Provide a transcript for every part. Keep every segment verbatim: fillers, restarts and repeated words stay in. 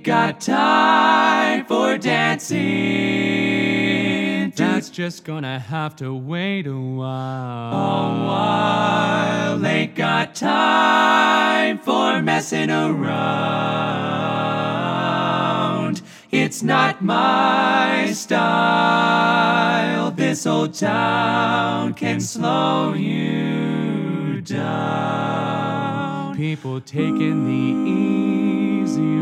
ain't got time for dancing. That's just gonna have to wait a while. A while. Ain't got time for messing around. It's not my style. This old town can slow you down. People taking the easy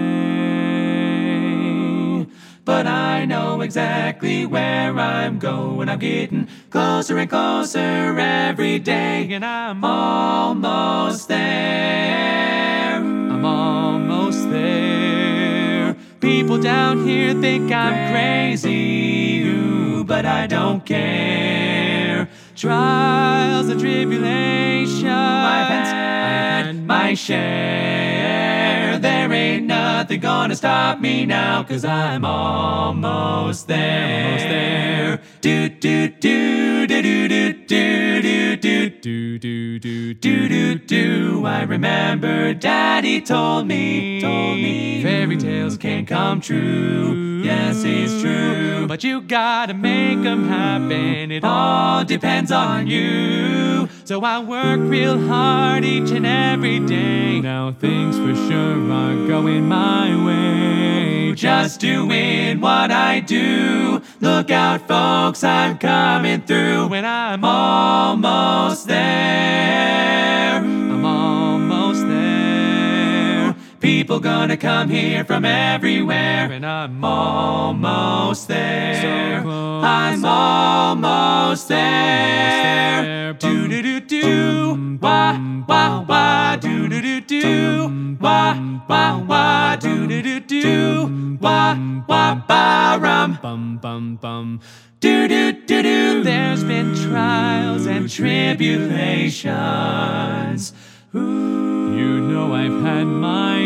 way, but I know exactly where I'm going. I'm getting closer and closer every day, and I'm almost there. I'm almost there. People down here think I'm crazy, ooh, but I don't care. Trials and tribulations, I've had, I've had my share. There ain't nothing gonna stop me now, 'cause I'm almost there. Almost there. Do do do do do do do do do do do do do do do. I remember Daddy told me, told me fairy tales can come true. Yes, it's true, but you gotta make them happen. It all depends on you. So I work real hard each and every day. Now things for sure are going my way. Just doing what I do. Look out, folks, I'm coming through. When I'm almost there, I'm almost there. People gonna come here from everywhere, and I'm almost there. So close. I'm almost there. Do do do do, wah wah wah. Do do do do, wah wah wah. Do do do do, wah wah wah. Rum bum bum bum. Do do do do. There's been trials and tribulations. Ooh. You know I've had my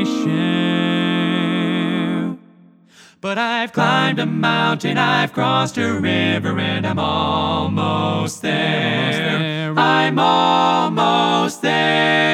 share, but I've climbed a mountain, I've crossed a river, and I'm almost there. Almost there. I'm almost there.